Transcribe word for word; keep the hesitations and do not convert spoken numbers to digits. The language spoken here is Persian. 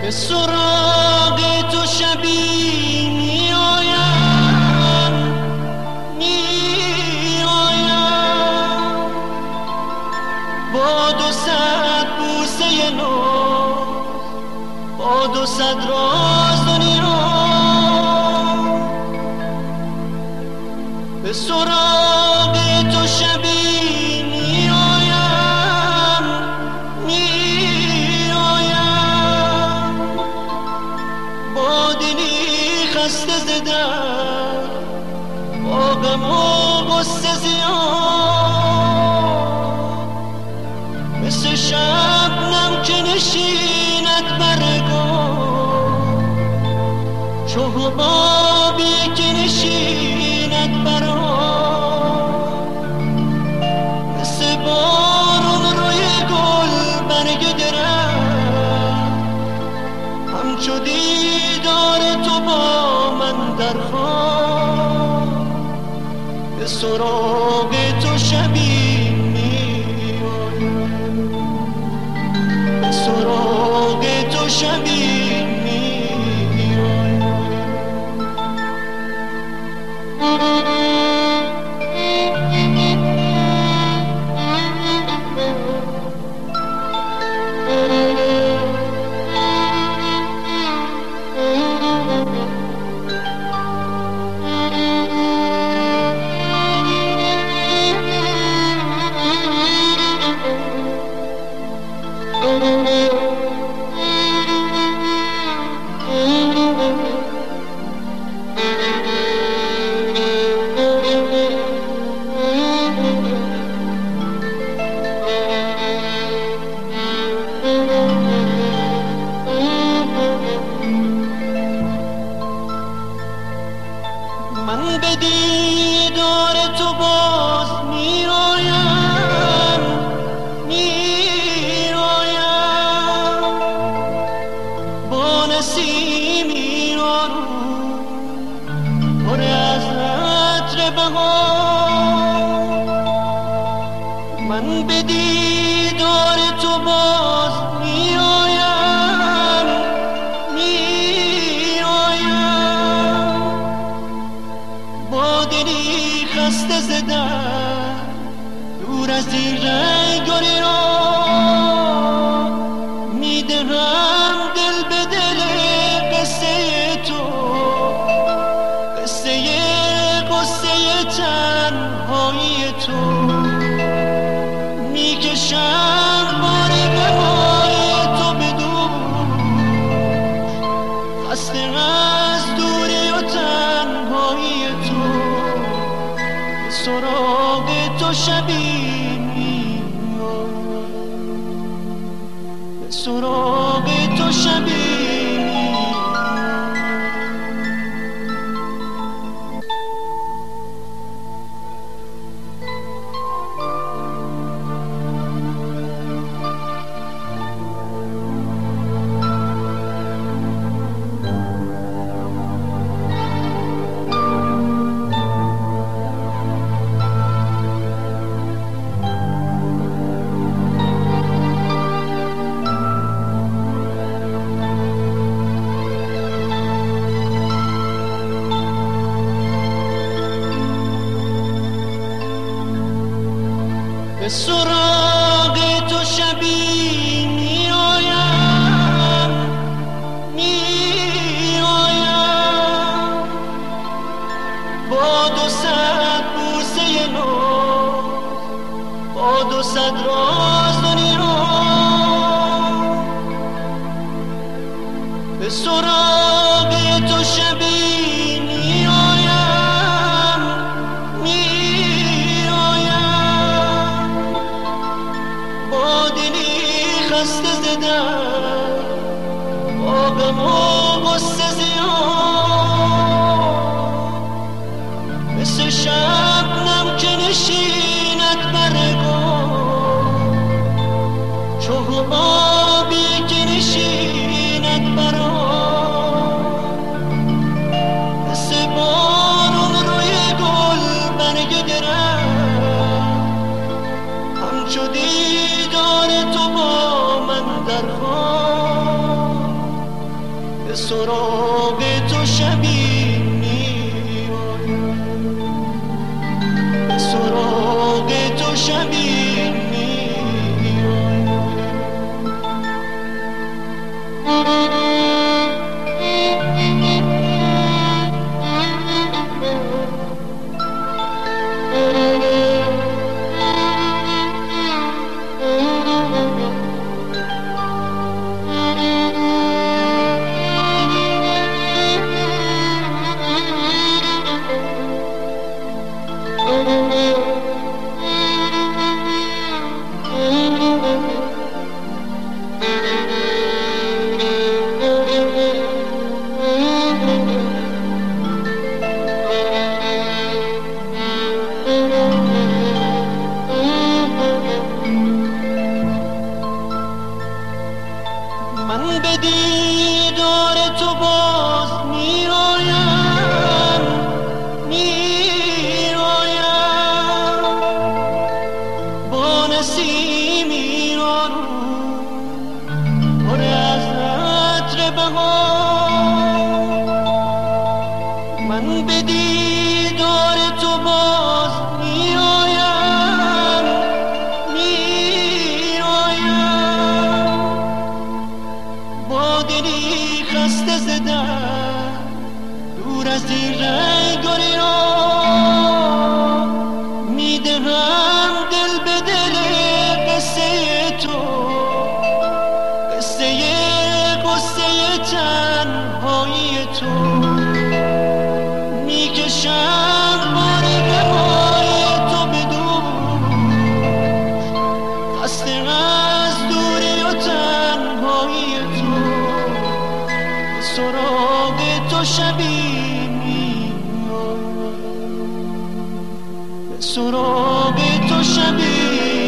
به سراغ تو شبی می آیم می آیم با دو صد بوسه نو، با دو صد راز و نیرام. به سراغ تو شبی می آیم می آیم با دلی خسته زدم، با غم و غصه زیاد، مثل شبنم که نشیند برگاه، چو حبابی که نشیند بر آب، مثل بارون روی گل برگ درم، همچو دیدار تو با من در خواب. به سراغ تو شبی می آیم، به سراغ تو شبی من به دیدار تو باز می آیم می آیم با نسیمی آروم پر از عطر بهار. من به دیدار تو باز می آیم می آیم با دلی خسته زدم، دور از این رنگ و ریاح، می دهم دل به دل قصه تو، قصه قصه تنهایی تو، می کشم بار غمای تو به دوش، خسته از دوری و تنهایی تو. به سراغ تو شبی می آیم، به سراغ تو شبی به سراغ تو شبی می آیم می آیم با دو صد بوسه نو، با دو صد راز و نیرام. به سراغ تو شبی می آیم می آیم با دلی خسته زدم، با غم و غصه زیاد، مثل شبنم که نشیند برگاه، چو حبابی که نشیند بر آب، مثل بارون روی گل برگ درم، همچو دیدار تو با من در خواب. سراغ تو شبی میآیم، به سراغ تو شبی من به دیدار تو باز می آیم، می آیم با نسیمی آروم پر از عطر بهار. من به دیدار تو باز می آیم، می آیم با دلی خسته زدم دور از این رنگاری را. می دهم دل به دل قصه تو، قصه قصه تنهایی تو. می کشم بار غمای تو به دوش، خسته از دوری و تنهایی تو. به سراغ تو شبی میآیم، به سراغ تو شبی